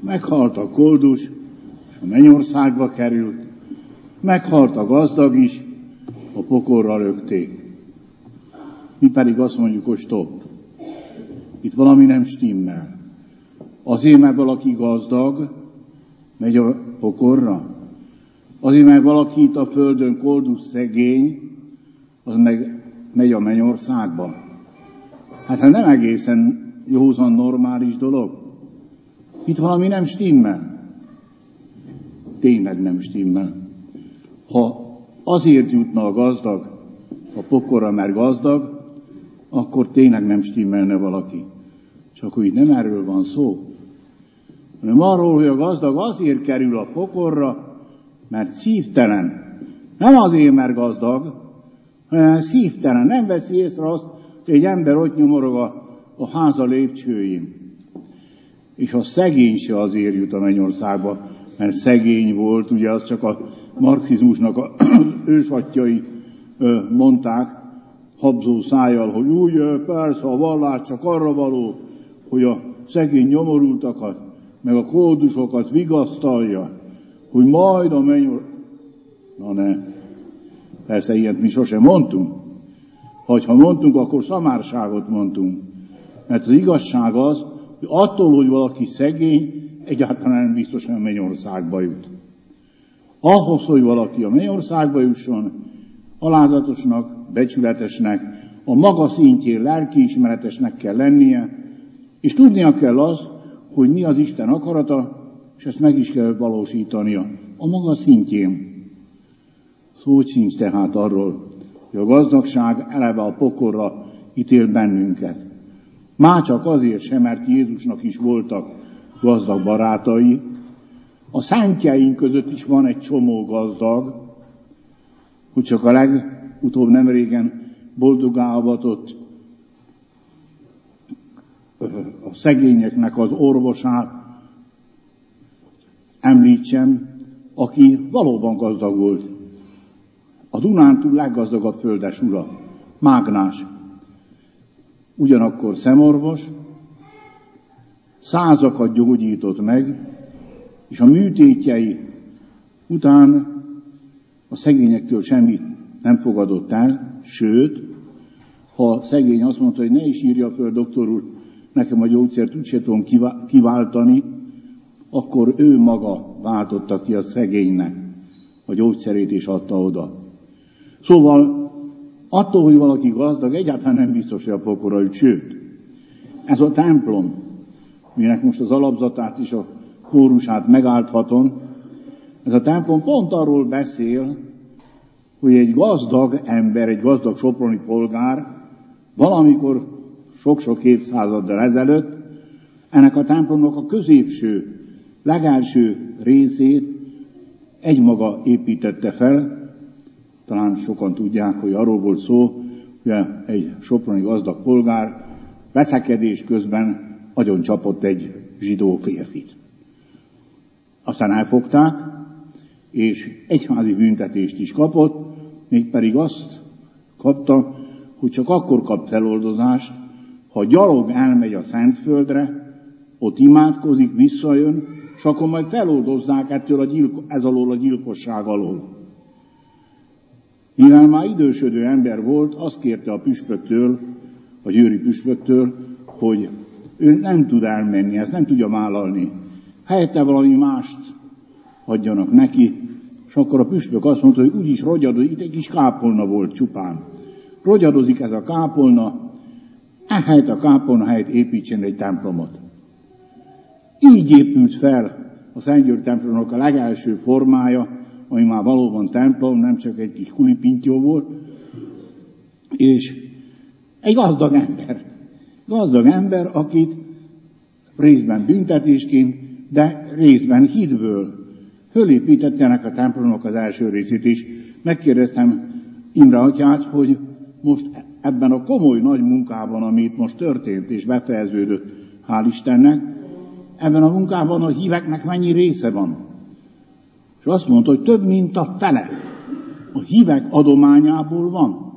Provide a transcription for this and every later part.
Meghalt a koldus, és a mennyországba került. Meghalt a gazdag is, a pokolra lökték. Mi pedig azt mondjuk, hogy stopp. Itt valami nem stimmel. Azért, mert valaki gazdag, megy a pokorra. Azért, mert valaki itt a földön koldus szegény, az meg megy a mennyországba. Hát nem egészen józan, normális dolog. Itt valami nem stimmel. Tényleg nem stimmel. Ha azért jutna a gazdag a pokorra, mert gazdag, akkor tényleg nem stimmelne valaki. Csak hogy nem erről van szó, hanem arról, hogy a gazdag azért kerül a pokorra, mert szívtelen. Nem azért, mert gazdag, hanem szívtelen. Nem veszi észre azt, hogy egy ember ott nyomorog a háza lépcsőjén. És a szegény se azért jut a mennyországba, mert szegény volt, ugye az csak a marxizmusnak az ősatjai mondták, habzó szájjal, hogy úgy, persze a vallás csak arra való, hogy a szegény nyomorultakat, meg a kódusokat vigasztalja, hogy majd a mennyország... Na ne, persze ilyet mi sosem mondtunk. Ha mondtunk, akkor szamárságot mondtunk. Mert az igazság az, hogy attól, hogy valaki szegény, egyáltalán nem biztos, hogy a mennyországba jut. Ahhoz, hogy valaki a mennyországba jusson, alázatosnak, becsületesnek, a maga szintjén lelkiismeretesnek kell lennie, és tudnia kell az, hogy mi az Isten akarata, és ezt meg is kell valósítania a maga szintjén. Szó sincs tehát arról, hogy a gazdagság eleve a pokorra ítél bennünket. Már csak azért sem, mert Jézusnak is voltak gazdag barátai. A szentjeink között is van egy csomó gazdag, hogy csak a legutóbb nem régen boldoggá avatott a szegényeknek az orvosát említsem, aki valóban gazdag volt. A Dunántúl leggazdagabb földes ura, mágnás. Ugyanakkor szemorvos, százakat gyógyított meg, és a műtétjei után a szegényektől semmit nem fogadott el, sőt, ha a szegény azt mondta, hogy ne is írja föl, doktor úr, nekem a gyógyszert úgyse tudom kiváltani, akkor ő maga váltotta ki a szegénynek a gyógyszerét és adta oda. Szóval attól, hogy valaki gazdag, egyáltalán nem biztos, hogy a pokorra jut, sőt, ez a templom, minek most az alapzatát és a kórusát megállthatom, ez a templom pont arról beszél, hogy egy gazdag ember, egy gazdag soproni polgár valamikor sok-sok évszázaddal ezelőtt ennek a templomnak a középső, legelső részét egymaga építette fel. Talán sokan tudják, hogy arról volt szó, hogy egy soproni gazdag polgár veszekedés közben agyoncsapott egy zsidó férfit. Aztán elfogták, és egyházi büntetést is kapott, mégpedig azt kapta, hogy csak akkor kap feloldozást, ha gyalog elmegy a Szentföldre, ott imádkozik, visszajön, és akkor majd feloldozzák ez alól a gyilkosság alól. Mivel már idősödő ember volt, azt kérte a püspöktől, a győri püspöktől, hogy ő nem tud elmenni, ezt nem tudja vállalni. Helyette valami mást adjanak neki, és akkor a püspök azt mondta, hogy úgyis rogyadozik, itt egy kis kápolna volt csupán. Rogyadozik ez a kápolna, ehelyett a kápolna helyett építsen egy templomot. Így épült fel a Szentgyörgy templomnak a legelső formája, ami már valóban templom, nem csak egy kis kulipintyó volt, és egy gazdag ember, akit részben büntetésként, de részben hitből fölépítette ennek a templomnak az első részét is. Megkérdeztem Imre atyát, hogy most ebben a komoly nagy munkában, ami itt most történt és befejeződött, hál' Istennek, ebben a munkában a híveknek mennyi része van? És azt mondta, hogy több mint a fele a hívek adományából van.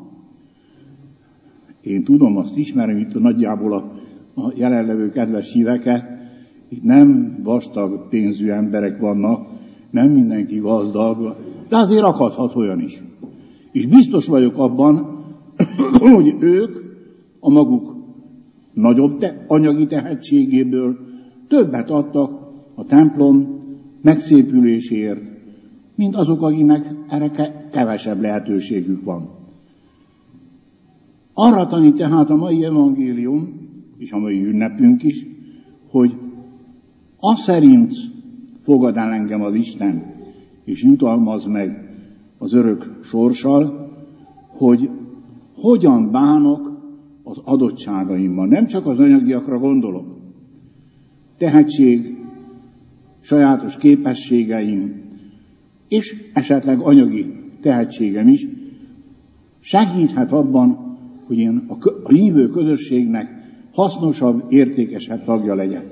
Én tudom, azt ismerem itt nagyjából a jelenlevő kedves híveket, Itt nem vastag pénzű emberek vannak, nem mindenki gazdag, de azért akadhat olyan is. És biztos vagyok abban, hogy ők a maguk nagyobb anyagi tehetségéből többet adtak a templom megszépüléséért, mint azok, akiknek erre kevesebb lehetőségük van. Arra tanít tehát a mai evangélium, és a mai ünnepünk is, hogy az szerint fogad el engem az Isten, és jutalmaz meg az örök sorssal, hogy hogyan bánok az adottságaimmal. Nem csak az anyagiakra gondolok. Tehetség, sajátos képességeim, és esetleg anyagi tehetségem is segíthet abban, hogy én a hívő közösségnek hasznosabb, értékesebb tagja legyek.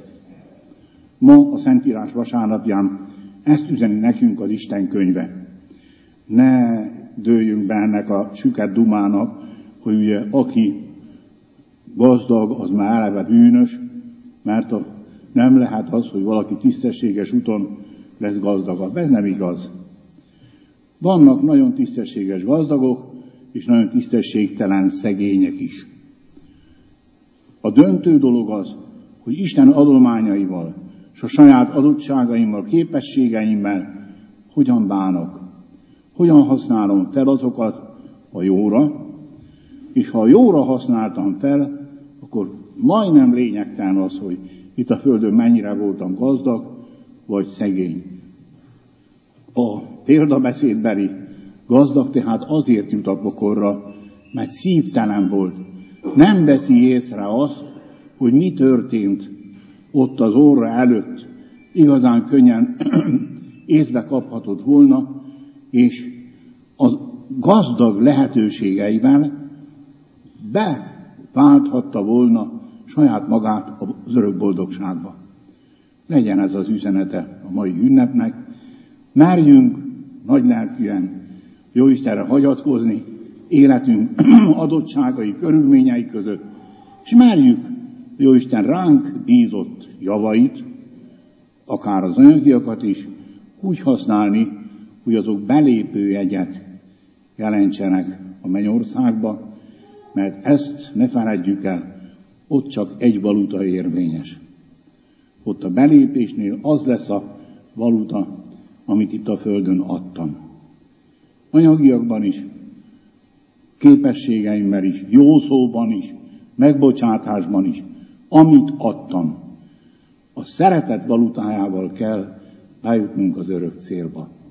Ma a Szentírás vasárnapján ezt üzeni nekünk az Isten könyve. Ne dőljünk be ennek a süket dumának, hogy ugye aki gazdag, az már eleve bűnös, mert nem lehet az, hogy valaki tisztességes úton lesz gazdagabb. Ez nem igaz. Vannak nagyon tisztességes gazdagok, és nagyon tisztességtelen szegények is. A döntő dolog az, hogy Isten adományaival, és a saját adottságaimmal, képességeimmel hogyan bánok. Hogyan használom fel azokat a jóra, és ha a jóra használtam fel, akkor majdnem lényegtelen az, hogy itt a földön mennyire voltam gazdag, vagy szegény. A példabeszédbeli gazdag tehát azért jut a pokorra, mert szívtelen volt. Nem veszi észre azt, hogy mi történt ott az orra előtt. Igazán könnyen észbe kaphatott volna, és az gazdag lehetőségeivel beválthatta volna saját magát az örök boldogságba. Legyen ez az üzenete a mai ünnepnek. Merjünk nagylelkűen Jóistenre hagyatkozni életünk adottságai, körülményei között, és merjük Jóisten ránk bízott javait, akár az anyagiakat is, úgy használni, hogy azok belépőjegyet jelentsenek a mennyországba, mert ezt ne feledjük el, ott csak egy valuta érvényes. Ott a belépésnél az lesz a valuta, amit itt a földön adtam. Anyagiakban is, képességeimmel is, jó szóban is, megbocsátásban is, amit adtam, a szeretet valutájával kell bejutnunk az örök célba.